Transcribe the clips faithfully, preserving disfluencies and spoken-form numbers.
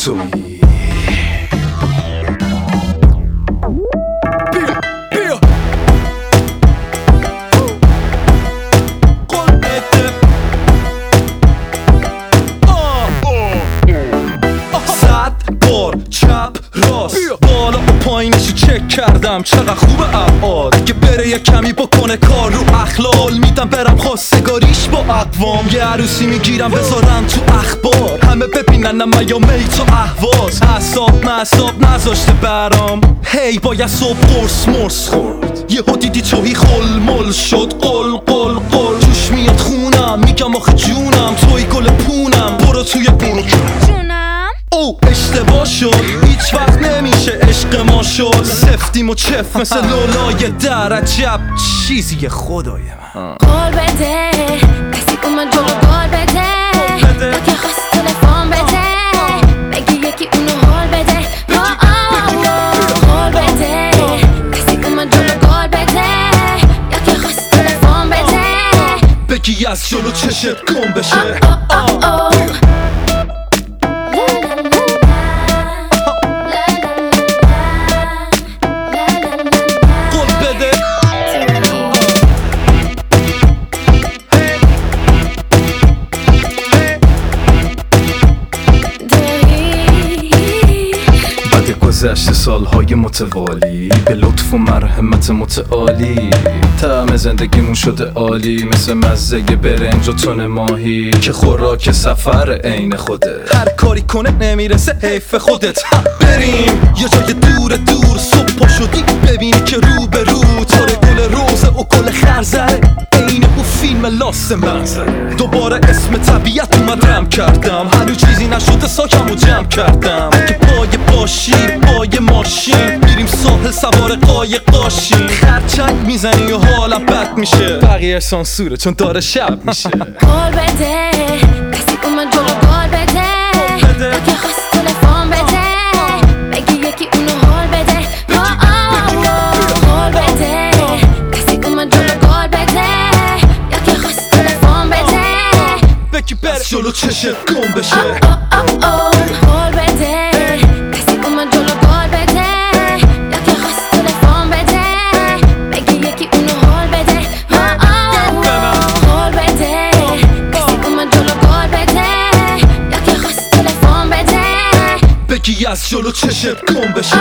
تویی. بالا و پایینشو چک کردم چقدر خوبه ابعاد که بره یه کمی بکنه کار رو اخلال میدم برم خواستگاریش با اقوام یه عروسی میگیرم بذارم تو اخبار همه ببینن من یا میت و اهواز اعصاب معصاب نذاشته برام هی باید صبح قرص مرس خورد یهو دیدی توی خل مل شد قل قل قل توش میاد خونم میگم آخه جونم توی گل پونم برو توی برو جونم او اشتباه شد هیچ وقت نمیشه عشق ما شد سفتیم و چف مثل لولای در عجب چیزی خدای من قول بده کسی اومد جلو قول بده یکی خواست تلفن بده بگی یکی اونو حال بده قول بده کسی اومد جلو قول بده یکی خواست تلفن بده بگی از جلو چشت گم بشه گذشته سالهای متوالی به لطف و مرحمت متعالی طعم زندگیمون شده عالی مثل مزه برنج و تن ماهی که خوراک سفر عین خوده هر کاری کنه نمیرسه حیف خودت بریم یه جای دور دور صبح پا شدی ببینی که رو به رو تاره گل روزه و گل خرزره عین اون فیلم لاست منظره دوباره اسم طبیعت اومد کردم هنو چیزی نشده ساکم و جمع کردم که پای باشی پای ماشین میریم ساحل سوار قایق قاشین خرچنگ میزنی و حالم بد میشه بقیه سانسوره چون داره شب میشه قول بده کسی اومد جلو قول بده یکی خواست تلفن بده بگی یکی اونو حال بده قول بده کسی اومد جلو قول بده یکی خواست تلفن بده بگی بره جلو چشت گم بشه قول بده کسی اومد جلو قول بده یکی خواست تلفن بده بگی یکی اونو حال بده قول بده کسی اومد جلو قول بده یکی خواست تلفن بده بگی از جلو چشت گم بشه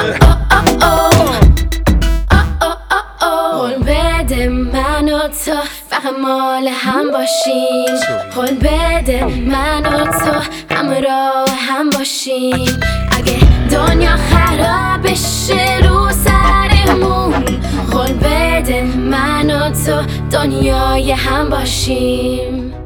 قول بده من و تو فقط مال هم باشیم قول بده من و تو همراه هم باشیم اگه دنیا خراب بشه رو سرمون قول بده من و تو دنیای هم باشیم